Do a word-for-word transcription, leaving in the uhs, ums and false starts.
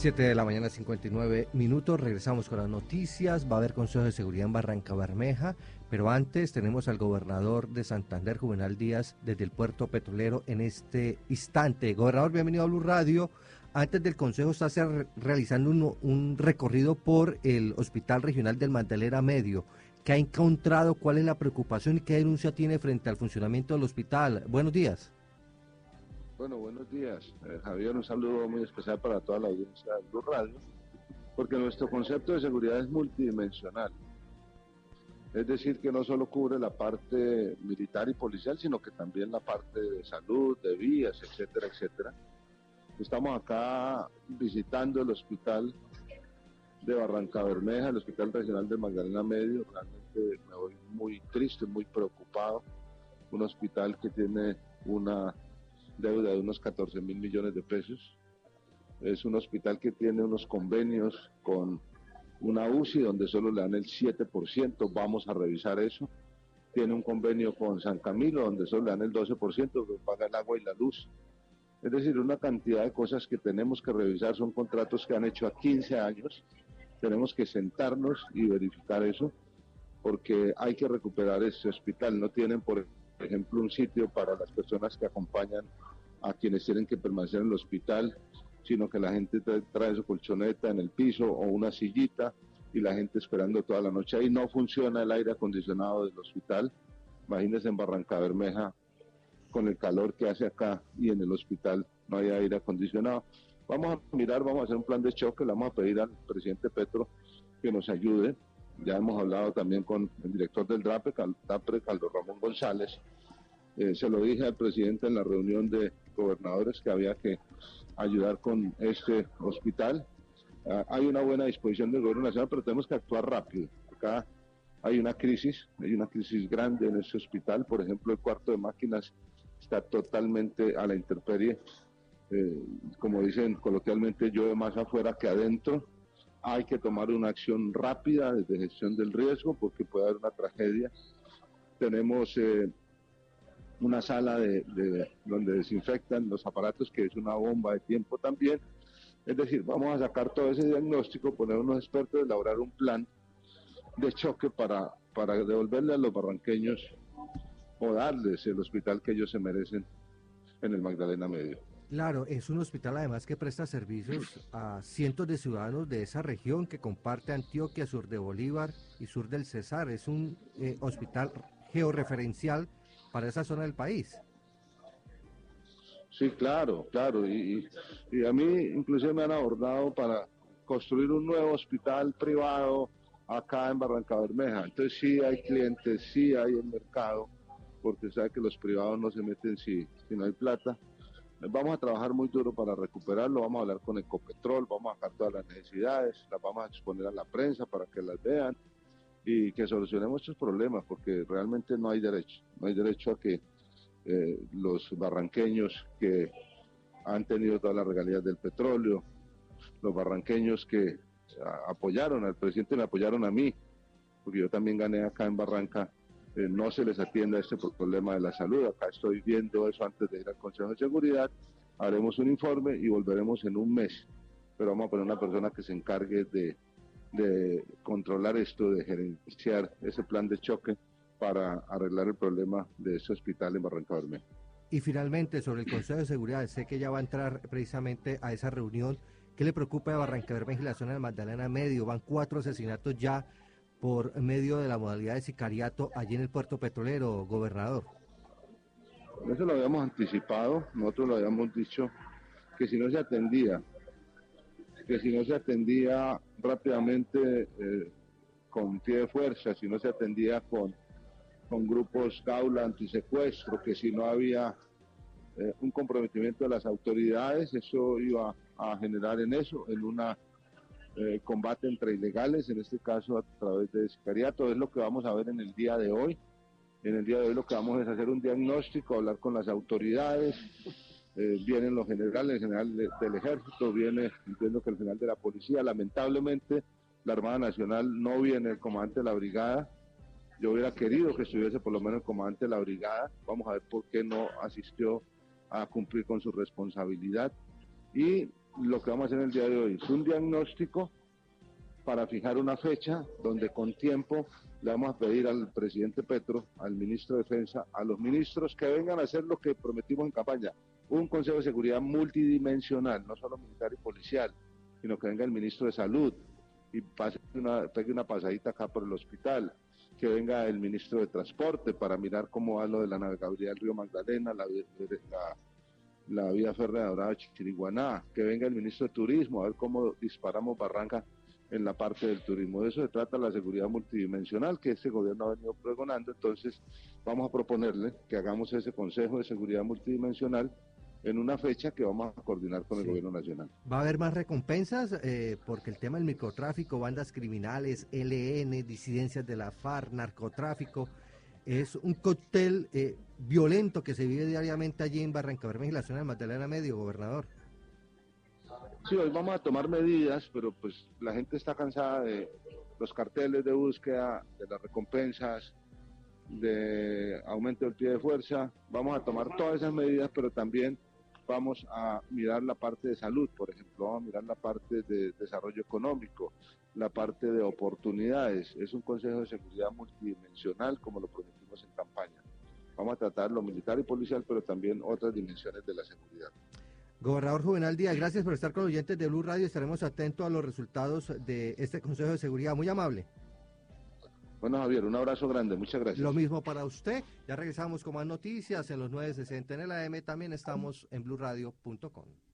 Siete de la mañana, cincuenta y nueve minutos, regresamos con las noticias. Va a haber Consejo de Seguridad en Barrancabermeja, pero antes tenemos al gobernador de Santander, Juvenal Díaz, desde el puerto petrolero en este instante. Gobernador, bienvenido a Blue Radio. Antes del Consejo está hacer, realizando un, un recorrido por el Hospital Regional del Magdalena Medio. ¿Qué ha encontrado? ¿Cuál es la preocupación y qué denuncia tiene frente al funcionamiento del hospital? Buenos días. Bueno, buenos días, eh, Javier, un saludo muy especial para toda la audiencia de Blue Radio, porque nuestro concepto de seguridad es multidimensional, es decir, que no solo cubre la parte militar y policial, sino que también la parte de salud, de vías, etcétera, etcétera. Estamos acá visitando el hospital de Barrancabermeja, el Hospital Regional de Magdalena Medio. Realmente me voy muy triste, muy preocupado, un hospital que tiene una deuda de unos catorce mil millones de pesos. Es un hospital que tiene unos convenios con una U C I donde solo le dan el siete por ciento, vamos a revisar eso. Tiene un convenio con San Camilo donde solo le dan el doce por ciento, que paga el agua y la luz. Es decir, una cantidad de cosas que tenemos que revisar, son contratos que han hecho a quince años, tenemos que sentarnos y verificar eso, porque hay que recuperar ese hospital. No tienen, por ejemplo, un sitio para las personas que acompañan a quienes tienen que permanecer en el hospital, sino que la gente trae, trae su colchoneta en el piso o una sillita y la gente esperando toda la noche. Ahí no funciona el aire acondicionado del hospital. Imagínense en Barrancabermeja con el calor que hace acá y en el hospital no hay aire acondicionado. Vamos a mirar, vamos a hacer un plan de choque, le vamos a pedir al presidente Petro que nos ayude. Ya hemos hablado también con el director del DRAPE, DAPRE, Carlos Ramón González. Eh, se lo dije al presidente en la reunión de gobernadores que había que ayudar con este hospital. Uh, hay una buena disposición del gobierno nacional, pero tenemos que actuar rápido. Acá hay una crisis, hay una crisis grande en ese hospital. Por ejemplo, el cuarto de máquinas está totalmente a la intemperie. Eh, como dicen coloquialmente, llueve más afuera que adentro. Hay que tomar una acción rápida desde gestión del riesgo porque puede haber una tragedia. Tenemos eh, una sala de, de donde desinfectan los aparatos, que es una bomba de tiempo también. Es decir, vamos a sacar todo ese diagnóstico, poner unos expertos, elaborar un plan de choque para, para devolverle a los barranqueños o darles el hospital que ellos se merecen en el Magdalena Medio. Claro, es un hospital además que presta servicios a cientos de ciudadanos de esa región que comparte Antioquia, sur de Bolívar y sur del Cesar. Es un eh, hospital georreferencial para esa zona del país. Sí, claro, claro. Y, y, y a mí inclusive me han abordado para construir un nuevo hospital privado acá en Barrancabermeja. Entonces sí hay clientes, sí hay el mercado, porque sabe que los privados no se meten si, si no hay plata. Vamos a trabajar muy duro para recuperarlo, vamos a hablar con Ecopetrol, vamos a sacar todas las necesidades, las vamos a exponer a la prensa para que las vean y que solucionemos estos problemas, porque realmente no hay derecho, no hay derecho a que eh, los barranqueños que han tenido todas las regalías del petróleo, los barranqueños que a, apoyaron al presidente, me apoyaron a mí, porque yo también gané acá en Barranca, Eh, no se les atienda este problema de la salud. Acá estoy viendo eso antes de ir al Consejo de Seguridad, haremos un informe y volveremos en un mes, pero vamos a poner una persona que se encargue de, de controlar esto, de gerenciar ese plan de choque para arreglar el problema de ese hospital en Barrancabermeja. Y finalmente, sobre el Consejo de Seguridad, sé que ya va a entrar precisamente a esa reunión. ¿Qué le preocupa de Barrancabermeja y la zona del Magdalena Medio? Van cuatro asesinatos ya por medio de la modalidad de sicariato allí en el puerto petrolero, gobernador. Eso lo habíamos anticipado, nosotros lo habíamos dicho, que si no se atendía, que si no se atendía rápidamente eh, con pie de fuerza, si no se atendía con, con grupos Gaula antisecuestro, que si no había eh, un comprometimiento de las autoridades, eso iba a generar en eso, en una Eh, combate entre ilegales, en este caso a través de sicariato. Es lo que vamos a ver en el día de hoy. En el día de hoy lo que vamos es hacer un diagnóstico, hablar con las autoridades, eh, vienen los generales, el general de, del ejército, viene, entiendo que el general de la policía, lamentablemente la Armada Nacional no viene, el comandante de la brigada. Yo hubiera querido que estuviese por lo menos el comandante de la brigada, vamos a ver por qué no asistió a cumplir con su responsabilidad. Y lo que vamos a hacer el día de hoy es un diagnóstico para fijar una fecha donde con tiempo le vamos a pedir al presidente Petro, al ministro de Defensa, a los ministros que vengan a hacer lo que prometimos en campaña, un Consejo de Seguridad multidimensional, no solo militar y policial, sino que venga el ministro de Salud y pase una, pegue una pasadita acá por el hospital, que venga el ministro de Transporte para mirar cómo va lo de la navegabilidad del río Magdalena, la, la, la vía férrea Dorada Chichiriguaná, que venga el ministro de Turismo a ver cómo disparamos Barranca en la parte del turismo. De eso se trata la seguridad multidimensional que este gobierno ha venido pregonando. Entonces vamos a proponerle que hagamos ese Consejo de Seguridad Multidimensional en una fecha que vamos a coordinar con sí. el gobierno nacional. ¿Va a haber más recompensas? Eh, porque el tema del microtráfico, bandas criminales, L N, disidencias de la FARC, narcotráfico, es un cóctel eh, violento que se vive diariamente allí en Barrancabermeja y la zona de Magdalena Medio, gobernador. Sí, hoy vamos a tomar medidas, pero pues la gente está cansada de los carteles de búsqueda, de las recompensas, de aumento del pie de fuerza. Vamos a tomar todas esas medidas, pero también vamos a mirar la parte de salud, por ejemplo, vamos a mirar la parte de desarrollo económico, la parte de oportunidades. Es un Consejo de Seguridad multidimensional, como lo prometimos en campaña. Vamos a tratar lo militar y policial, pero también otras dimensiones de la seguridad. Gobernador Juvenal Díaz, gracias por estar con los oyentes de Blue Radio. Estaremos atentos a los resultados de este Consejo de Seguridad. Muy amable. Bueno, Javier, un abrazo grande. Muchas gracias. Lo mismo para usted. Ya regresamos con más noticias en los nueve sesenta en el A M. También estamos en blue radio punto com.